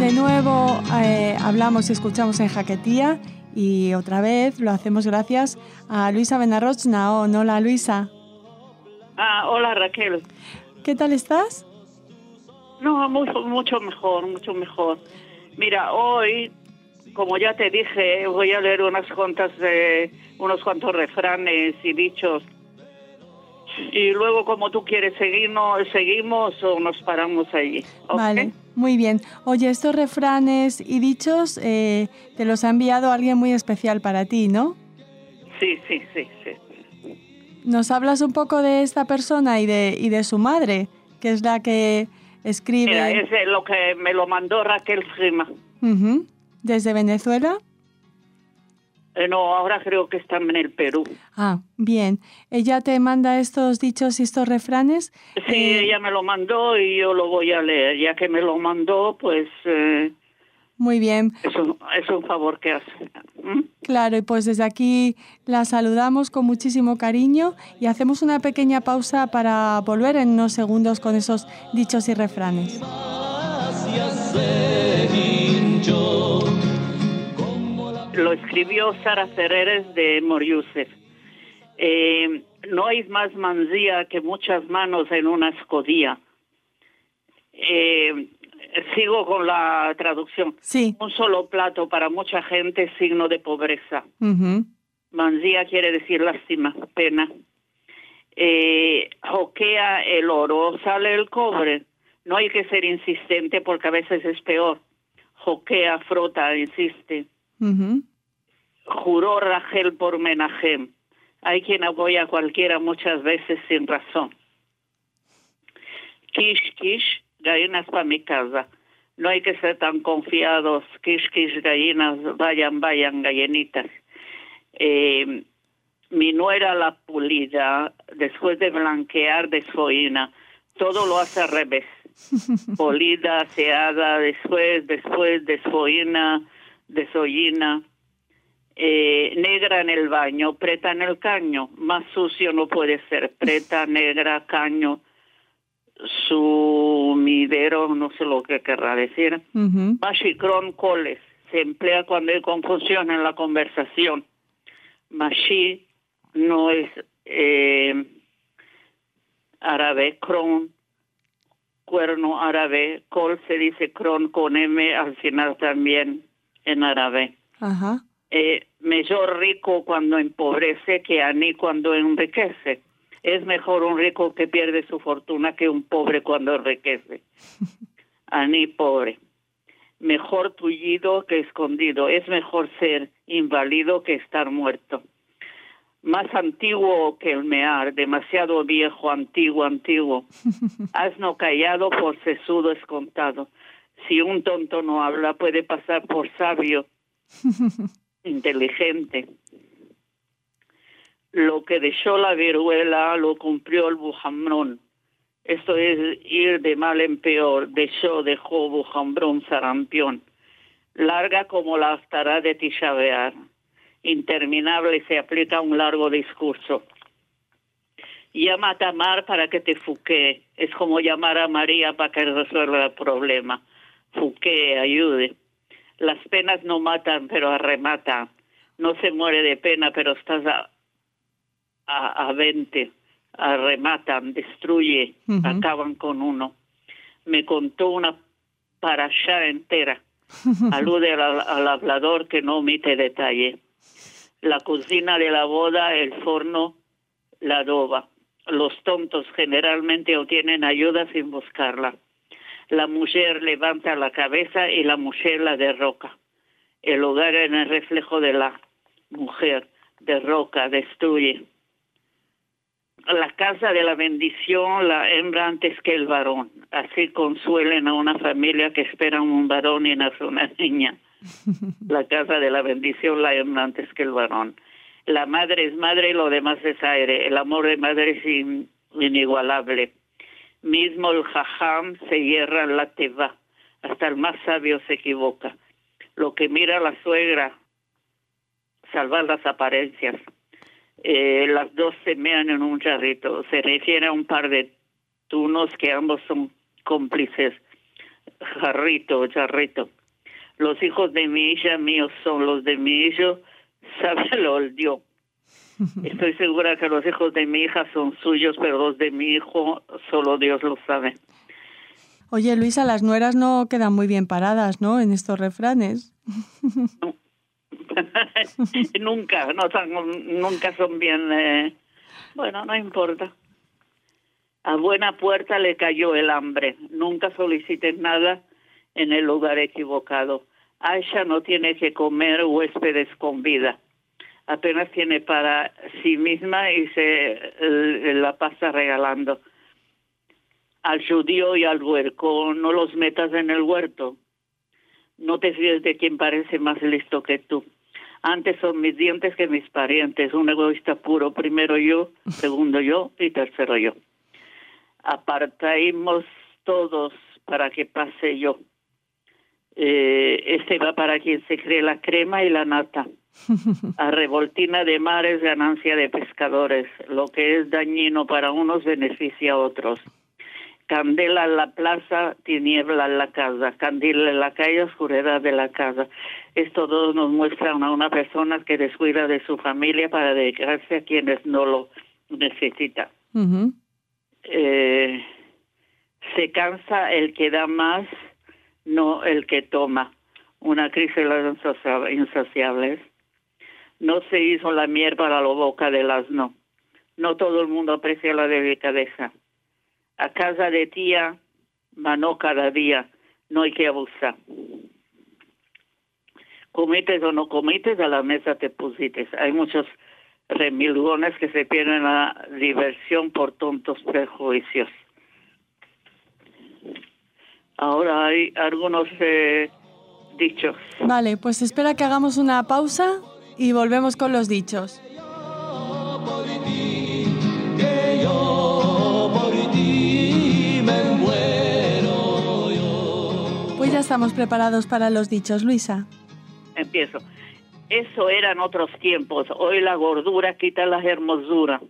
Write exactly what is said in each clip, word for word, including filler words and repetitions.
de nuevo eh, hablamos y escuchamos en Jaquetía y otra vez lo hacemos gracias a Luisa Benarroch Naón. Hola, Luisa. Ah, hola, Raquel. ¿Qué tal estás? No, mucho, mucho mejor, mucho mejor. Mira, hoy, como ya te dije, voy a leer unas cuantas, eh, unos cuantos refranes y dichos. Y luego, como tú quieres, seguirnos, seguimos o nos paramos allí. ¿Okay? Vale, muy bien. Oye, estos refranes y dichos eh, te los ha enviado alguien muy especial para ti, ¿no? Sí, sí, sí, sí. ¿Nos hablas un poco de esta persona y de, y de su madre, que es la que escribe? Mira, es lo que me lo mandó Raquel Frima. Uh-huh. ¿Desde Venezuela? Eh, no, ahora creo que están en el Perú. Ah, bien. ¿Ella te manda estos dichos y estos refranes? Sí, eh, ella me lo mandó y yo lo voy a leer. Ya que me lo mandó, pues... Eh, muy bien. Es un, es un favor que hace. ¿Mm? Claro, y pues desde aquí la saludamos con muchísimo cariño y hacemos una pequeña pausa para volver en unos segundos con esos dichos y refranes. Lo escribió Sara Ferreres de Mor-Yusef. Eh, no hay más manzía que muchas manos en una escodía. Eh, sigo con la traducción. Sí. Un solo plato para mucha gente es signo de pobreza. Uh-huh. Manzía quiere decir lástima, pena. Eh, joquea el oro, sale el cobre. No hay que ser insistente porque a veces es peor. Joquea, frota, insiste. Uh-huh. Juró Rachel por Menahem. Hay quien apoya a cualquiera muchas veces sin razón. Kish, kish, gallinas para mi casa. No hay que ser tan confiados. Kish, kish, gallinas, vayan, vayan, gallinitas. Eh, mi nuera la pulida, después de blanquear, desfoina. Todo lo hace al revés. Polida, aseada, después, después, desfoina, desollina. Eh, negra en el baño, preta en el caño. Más sucio no puede ser. Preta, negra, caño. Sumidero, no sé lo que querrá decir. Uh-huh. Mashikron coles, se emplea cuando hay confusión en la conversación. Mashi no es eh, árabe, cron, cuerno árabe, col se dice cron con M al final también en árabe. Uh-huh. Eh, mejor rico cuando empobrece que aní cuando enriquece. Es mejor un rico que pierde su fortuna que un pobre cuando enriquece. Aní pobre. Mejor tullido que escondido. Es mejor ser inválido que estar muerto. Más antiguo que el mear, demasiado viejo, antiguo, antiguo. Asno callado por sesudo es contado. Si un tonto no habla, puede pasar por sabio, inteligente. Lo que dejó la viruela lo cumplió el bujambrón. Esto es ir de mal en peor. Dejó, dejó bujambrón, sarampión. Larga como la haftará de Tisha B'Av. Interminable, se aplica un largo discurso. Llama a Tamar para que te fuquee. Es como llamar a María para que resuelva el problema. Fuquee, ayude. Las penas no matan, pero arrematan. No se muere de pena, pero estás a, a, a veinte. Arrematan, destruye, uh-huh. Acaban con uno. Me contó una parashá entera. Alude al, al hablador que no omite detalle. La cocina de la boda, el forno, la adoba. Los tontos generalmente obtienen ayuda sin buscarla. La mujer levanta la cabeza y la mujer la derroca. El hogar en el reflejo de la mujer, derroca, destruye. La casa de la bendición la hembra antes que el varón. Así consuelen a una familia que espera un varón y nace una niña. La casa de la bendición la hembra antes que el varón. La madre es madre y lo demás es aire. El amor de madre es in, inigualable. Mismo el jajam se hierra en la teba. Hasta el más sabio se equivoca. Lo que mira la suegra, salvar las apariencias. Eh, las dos se mean en un jarrito. Se refiere a un par de tunos que ambos son cómplices. Jarrito, jarrito. Los hijos de mi hija míos son los de mi hijo, sábelo el Dios. Estoy segura que los hijos de mi hija son suyos, pero los de mi hijo solo Dios lo sabe. Oye, Luisa, las nueras no quedan muy bien paradas, ¿no?, en estos refranes. No. nunca, no son, nunca son bien... Eh... Bueno, no importa. A buena puerta le cayó el hambre. Nunca solicites nada en el lugar equivocado. Aisha no tiene que comer huéspedes con vida. Apenas tiene para sí misma y se eh, la pasa regalando. Al judío y al huerco no los metas en el huerto. No te fíes de quien parece más listo que tú. Antes son mis dientes que mis parientes. Un egoísta puro. Primero yo, segundo yo y tercero yo. Apartaímos todos para que pase yo. Eh, este va para quien se cree la crema y la nata. A revoltina de mares, ganancia de pescadores. Lo que es dañino para unos beneficia a otros. Candela en la plaza, tiniebla en la casa. Candila en la calle, oscuridad de la casa. Esto todo nos muestra a una persona que descuida de su familia para dedicarse a quienes no lo necesitan. Uh-huh. Eh, se cansa el que da más, no el que toma. Una crisis de las insaciables. No se hizo la miel para la boca del asno. No todo el mundo aprecia la delicadeza. A casa de tía, mano cada día. No hay que abusar. Comites o no comites, a la mesa te pusiste. Hay muchos remilgones que se pierden la diversión por tontos prejuicios. Ahora hay algunos eh, dichos. Vale, pues espera que hagamos una pausa y volvemos con los dichos. Pues ya estamos preparados para los dichos, Luisa. Empiezo. Eso eran otros tiempos. Hoy la gordura quita la hermosura.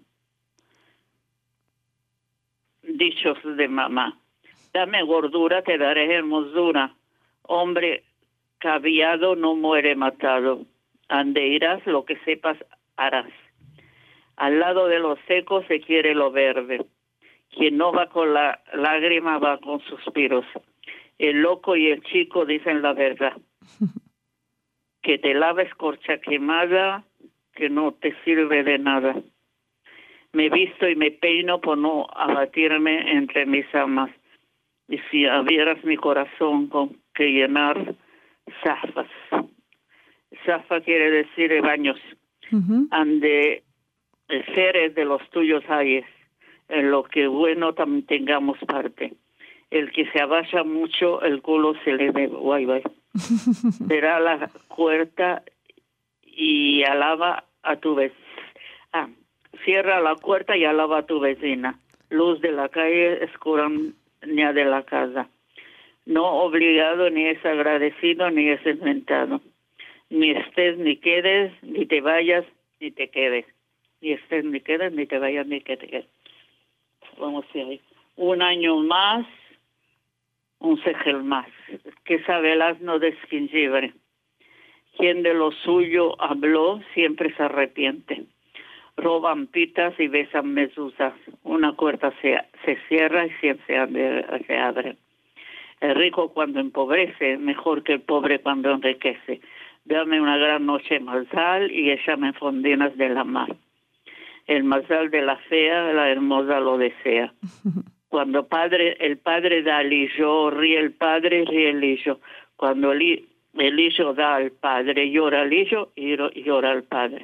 Dichos de mamá. Dame gordura, te daré hermosura. Hombre caviado no muere matado. Ande irás, lo que sepas harás. Al lado de lo seco se quiere lo verde. Quien no va con la lágrima va con suspiros. El loco y el chico dicen la verdad. Que te laves corcha quemada, que no te sirve de nada. Me visto y me peino por no abatirme entre mis amas. Y si abrieras mi corazón con que llenar, zafas. Zafa quiere decir baños. Uh-huh. Ande seres de los tuyos hayes. En lo que bueno también tengamos parte. El que se abaja mucho, el culo se le ve. Guay, guay. Será la puerta y alaba a tu vecina. Ah, cierra la puerta y alaba a tu vecina. Luz de la calle, escuraña de la casa. No obligado, ni es agradecido, ni es inventado. Ni estés, ni quedes, ni te vayas, ni te quedes. Ni estés, ni quedes, ni te vayas, ni que te quedes. Vamos a ir. Un año más, un segel más. Que sabe el asno de esquingibre. Quien de lo suyo habló, siempre se arrepiente. Roban pitas y besan mesuzas. Una puerta se, se cierra y siempre se abre, se abre. El rico cuando empobrece, mejor que el pobre cuando enriquece. Dame una gran noche mazal y échame fondinas de la mar. El mazal de la fea, la hermosa lo desea. Cuando padre, el padre da al hijo, ríe el padre, ríe el hijo. Cuando el, el hijo da al padre, llora el hijo y llora el padre.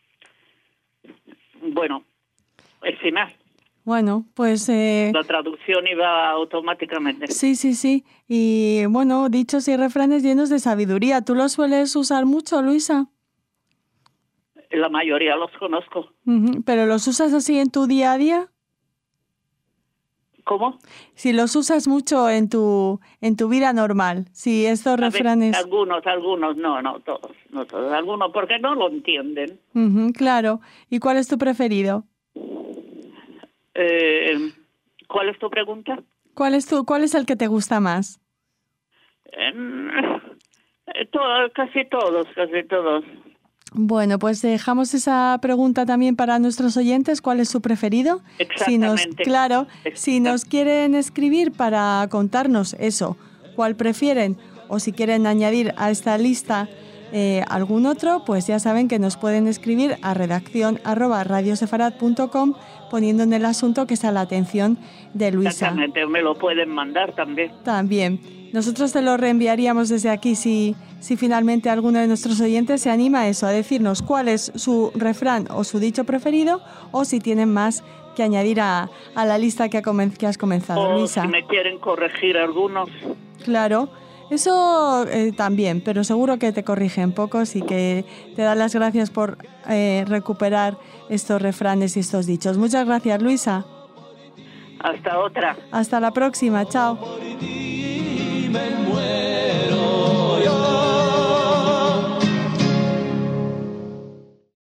Bueno, el final. Bueno, pues... Eh... La traducción iba automáticamente. Sí, sí, sí. Y bueno, dichos y refranes llenos de sabiduría. ¿Tú los sueles usar mucho, Luisa? La mayoría los conozco. Uh-huh. ¿Pero los usas así en tu día a día? ¿Cómo? Si los usas mucho en tu en tu vida normal, si estos a refranes... Ver, algunos, algunos, no, no todos, no todos, algunos porque no lo entienden. Uh-huh, claro. ¿Y cuál es tu preferido? Eh, ¿Cuál es tu pregunta? ¿Cuál es tu, cuál es el que te gusta más? Eh, Eh, todo, casi todos, casi todos. Bueno, pues dejamos esa pregunta también para nuestros oyentes. ¿Cuál es su preferido? Exactamente. Si nos, claro, si nos quieren escribir para contarnos eso, cuál prefieren, o si quieren añadir a esta lista eh, algún otro, pues ya saben que nos pueden escribir a redacción arroba radiosefarad punto com poniendo en el asunto que está la atención de Luisa. Exactamente, me lo pueden mandar también. También. Nosotros te lo reenviaríamos desde aquí si, si finalmente alguno de nuestros oyentes se anima a eso, a decirnos cuál es su refrán o su dicho preferido, o si tienen más que añadir a, a la lista que, ha comen, que has comenzado, o Luisa. Si me quieren corregir algunos. Claro, eso eh, también, pero seguro que te corrigen pocos y que te dan las gracias por eh, recuperar estos refranes y estos dichos. Muchas gracias, Luisa. Hasta otra. Hasta la próxima, chao. El